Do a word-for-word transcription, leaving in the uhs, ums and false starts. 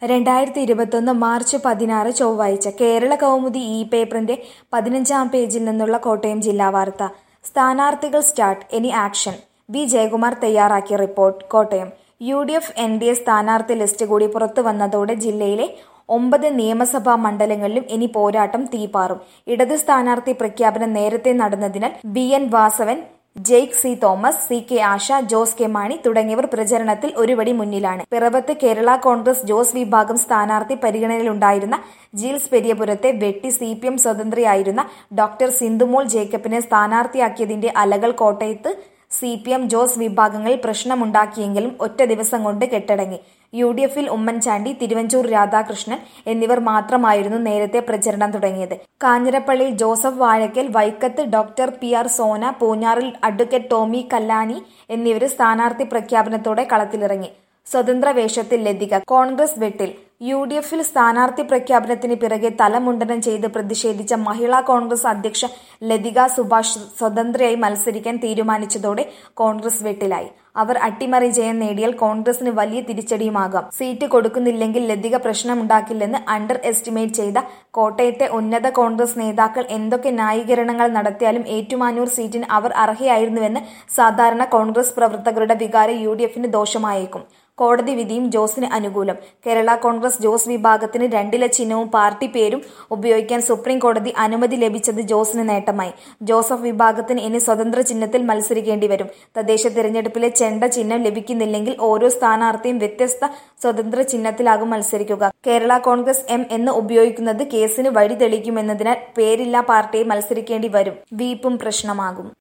രണ്ടായിരത്തി ഇരുപത്തൊന്ന് മാർച്ച് പതിനാറ് ചൊവ്വാഴ്ച കേരള കൗമുദി ഇ പേപ്പറിന്റെ പതിനഞ്ചാം പേജിൽ നിന്നുള്ള കോട്ടയം ജില്ലാ വാർത്ത. സ്ഥാനാർത്ഥികൾ സ്റ്റാർട്ട്, ഇനി ആക്ഷൻ. ബി ജയകുമാർ തയ്യാറാക്കിയ report. Kottayam. U D F N D A സ്ഥാനാർത്ഥി ലിസ്റ്റ് കൂടി പുറത്തുവന്നതോടെ ജില്ലയിലെ ഒമ്പത് നിയമസഭാ മണ്ഡലങ്ങളിലും ഇനി പോരാട്ടം തീപാറും. ഇടത് സ്ഥാനാർത്ഥി പ്രഖ്യാപനം നേരത്തെ നടന്നതിനാൽ B N Vasavan, Jake C Thomas, C K Asha, Jose K Mani തുടങ്ങിയവർ പ്രചരണത്തിൽ ഒരുപടി മുന്നിലാണ്. പിറവത്ത് കേരള കോൺഗ്രസ് ജോസ് വിഭാഗം സ്ഥാനാർത്ഥി പരിഗണനയിലുണ്ടായിരുന്ന ജീൽസ് പെരിയപുരത്തെ വെട്ടി സി പി എം സ്വതന്ത്രയായിരുന്ന ഡോക്ടർ സിന്ധുമോൾ ജേക്കബിനെ സ്ഥാനാർത്ഥിയാക്കിയതിന്റെ അലകൾ കോട്ടയത്ത് സി പി എം ജോസ് വിഭാഗങ്ങളിൽ പ്രശ്നമുണ്ടാക്കിയെങ്കിലും ഒറ്റ ദിവസം കൊണ്ട് കെട്ടടങ്ങി. യു ഡി എഫിൽ ഉമ്മൻചാണ്ടി, തിരുവഞ്ചൂർ രാധാകൃഷ്ണൻ എന്നിവർ മാത്രമായിരുന്നു നേരത്തെ പ്രചരണം തുടങ്ങിയത്. കാഞ്ഞിരപ്പള്ളിയിൽ ജോസഫ് വാഴക്കൽ, വൈക്കത്ത് ഡോക്ടർ പി ആർ സോന, പൂഞ്ഞാറിൽ അഡ്വക്കേറ്റ് ടോമി കല്ലാനി എന്നിവർ സ്ഥാനാർത്ഥി പ്രഖ്യാപനത്തോടെ കളത്തിലിറങ്ങി. സ്വതന്ത്ര വേഷത്തിൽ ലതിക. കോൺഗ്രസ് വെട്ടിൽ. യു ഡി എഫിൽ സ്ഥാനാർത്ഥി പ്രഖ്യാപനത്തിന് പിറകെ തലമുണ്ടനം ചെയ്ത് പ്രതിഷേധിച്ച മഹിളാ കോൺഗ്രസ് അധ്യക്ഷ ലതിക സുഭാഷ് സ്വതന്ത്രയായി മത്സരിക്കാൻ തീരുമാനിച്ചതോടെ കോൺഗ്രസ് വെട്ടിലായി. അവർ അട്ടിമറി ജയം നേടിയാൽ കോൺഗ്രസിന് വലിയ തിരിച്ചടിയുമാകാം. സീറ്റ് കൊടുക്കുന്നില്ലെങ്കിൽ ലതിക പ്രശ്നമുണ്ടാക്കില്ലെന്ന് അണ്ടർ എസ്റ്റിമേറ്റ് ചെയ്ത കോട്ടയത്തെ ഉന്നത കോൺഗ്രസ് നേതാക്കൾ എന്തൊക്കെ ന്യായീകരണങ്ങൾ നടത്തിയാലും ഏറ്റുമാനൂർ സീറ്റിന് അവർ അർഹയായിരുന്നുവെന്ന് സാധാരണ കോൺഗ്രസ് പ്രവർത്തകരുടെ വികാരം യു ഡി എഫിന് ദോഷമായേക്കും. കോടതി വിധിയും ജോസിന് അനുകൂലം. കേരള കോൺഗ്രസ് ജോസ് വിഭാഗത്തിന് രണ്ടില ചിഹ്നവും പാർട്ടി പേരും ഉപയോഗിക്കാൻ സുപ്രീം കോടതി അനുമതി ലഭിച്ചത് ജോസിന് നേട്ടമായി. ജോസഫ് വിഭാഗത്തിന് ഇനി സ്വതന്ത്ര ചിഹ്നത്തിൽ മത്സരിക്കേണ്ടി വരും. തദ്ദേശ തിരഞ്ഞെടുപ്പിലെ ചെണ്ട ചിഹ്നം ലഭിക്കുന്നില്ലെങ്കിൽ ഓരോ സ്ഥാനാർത്ഥിയും വ്യത്യസ്ത സ്വതന്ത്ര ചിഹ്നത്തിലാകും മത്സരിക്കുക. കേരള കോൺഗ്രസ് എം എന്ന് ഉപയോഗിക്കുന്നത് കേസിന് വഴി തെളിയിക്കുമെന്നതിനാൽ പേരില്ലാ പാർട്ടിയെ മത്സരിക്കേണ്ടി വരും. വീപ്പും പ്രശ്നമാകും.